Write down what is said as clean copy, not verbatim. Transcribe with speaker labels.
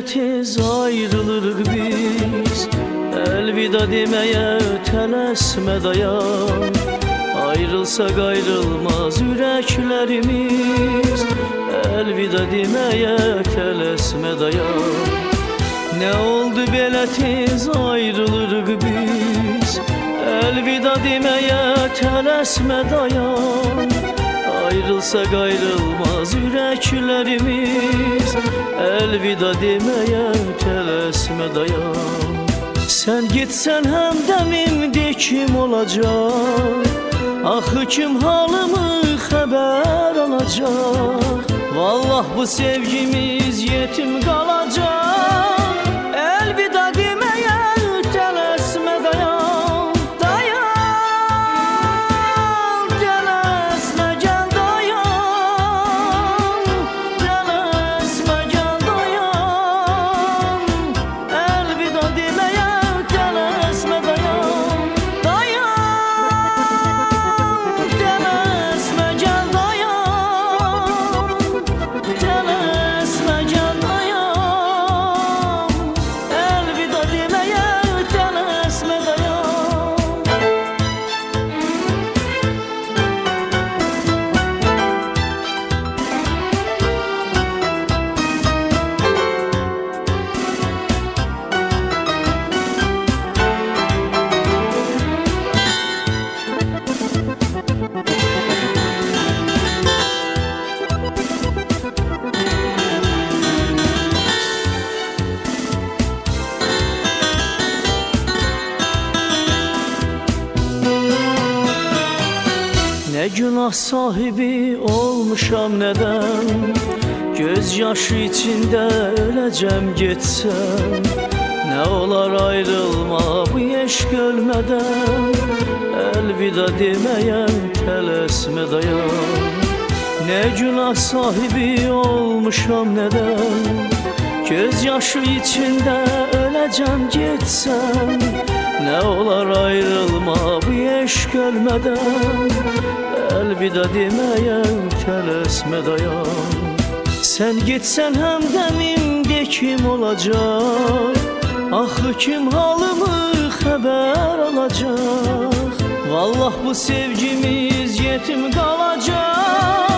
Speaker 1: tez ayrılırıq biz. Elvida demeye tələsmə dayan. Ayrılsak ayrılmaz yüreklerimiz. Elvida demeye tələsmə dayan. Ne oldu belə tez ayrılırıq biz. Elvida demeye tələsmə dayan. Ayrılsak ayrılmaz yüreklerimiz. Elvida demeye tələsmə dayan. Sen gitsen hem demimde kim olacak? Axı kim halımı xəbər alacak? Vallah bu sevgimiz yetim qalacak. Elvida demeye tələsmə dayan. Dayan, tələsmə gəl dayan. Tələsmə gəl dayan. Elvida demeye tələsmə dayan. Dayan, tələsmə gəl dayan. Tələsmə gəl dayan. Elvida demeye tələsmə dayan. Ne günah sahibi olmuşam neden? Gözyaşı içinde öleceğim geçsem. Ne olar ayrılma bu eşk ölmeden. Elvida demeye tələsmə dayan. Ne günah sahibi olmuşam neden? Gözyaşı içinde öleceğim geçsem. Ne olar ayrılma bu eşk ölmeden. Elvida demeye tələsmə dayan. Sen gitsen hem demimde kim olacak? Axı kim halımı xəbər alacak? Vallah bu sevgimiz yetim qalacak.